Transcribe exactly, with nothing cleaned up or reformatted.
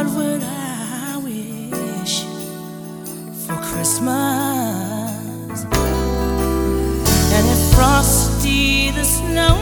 what would I wish for Christmas? And if Frosty the Snow